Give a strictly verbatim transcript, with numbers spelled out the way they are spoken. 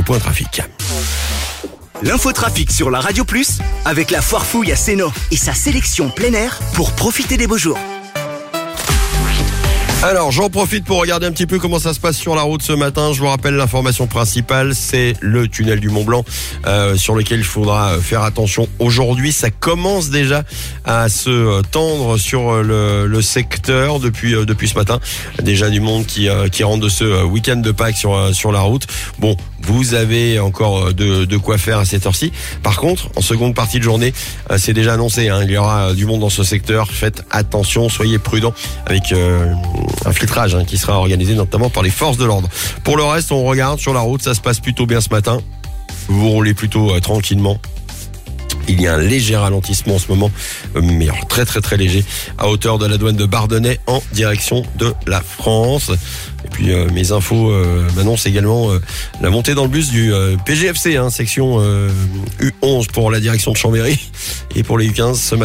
point trafic. L'infotrafic sur la Radio Plus avec la Foire Fouille à Sénaux et sa sélection plein air pour profiter des beaux jours. Alors, j'en profite pour regarder un petit peu comment ça se passe sur la route ce matin. Je vous rappelle l'information principale, c'est le tunnel du Mont Blanc euh, sur lequel il faudra faire attention aujourd'hui. Ça commence déjà à se tendre sur le, le secteur depuis euh, depuis ce matin. Déjà du monde qui euh, qui rentre de ce week-end de Pâques sur euh, sur la route. Bon, vous avez encore de, de quoi faire à cette heure-ci. Par contre, en seconde partie de journée, euh, c'est déjà annoncé, hein, il y aura du monde dans ce secteur. Faites attention, soyez prudents avec euh, un filtrage hein, qui sera organisé notamment par les forces de l'ordre. Pour le reste, on regarde sur la route, ça se passe plutôt bien ce matin. Vous roulez plutôt euh, tranquillement. Il y a un léger ralentissement en ce moment, euh, mais alors très très très léger, à hauteur de la douane de Bardonnay en direction de la France. Et puis euh, mes infos euh, m'annoncent également euh, la montée dans le bus du euh, P G F C, hein, section euh, U onze pour la direction de Chambéry et pour les U quinze ce matin.